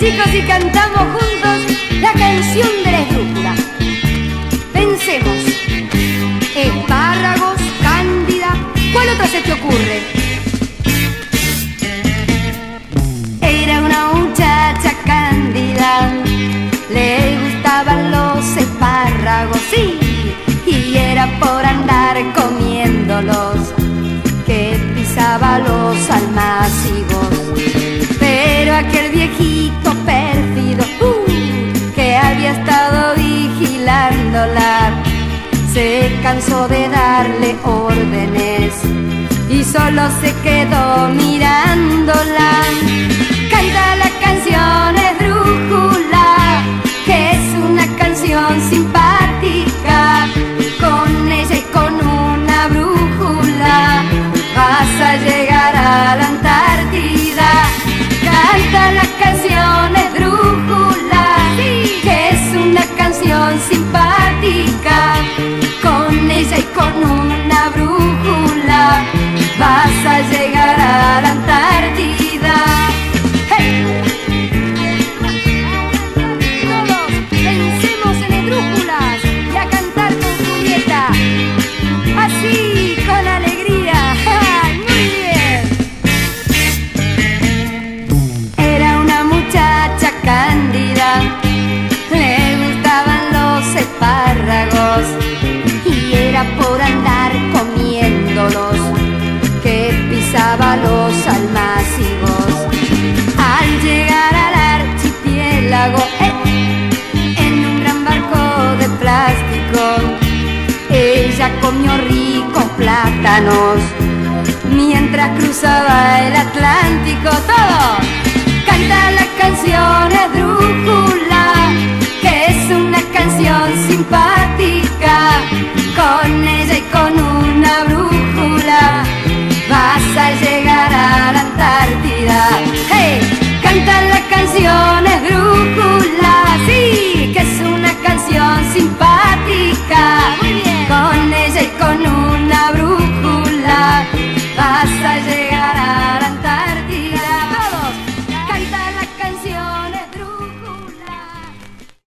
chicos, y cantamos juntos la canción de la esdrújula. Pensemos: espárragos, cándida, ¿cuál otra se te ocurre? Era una muchacha cándida, le gustaban los espárragos, sí, y era por andar comiéndolos que pisaba los almácigos. Pero aquel viejito pérfido que había estado vigilándola se cansó de darle órdenes y solo se quedó mirando.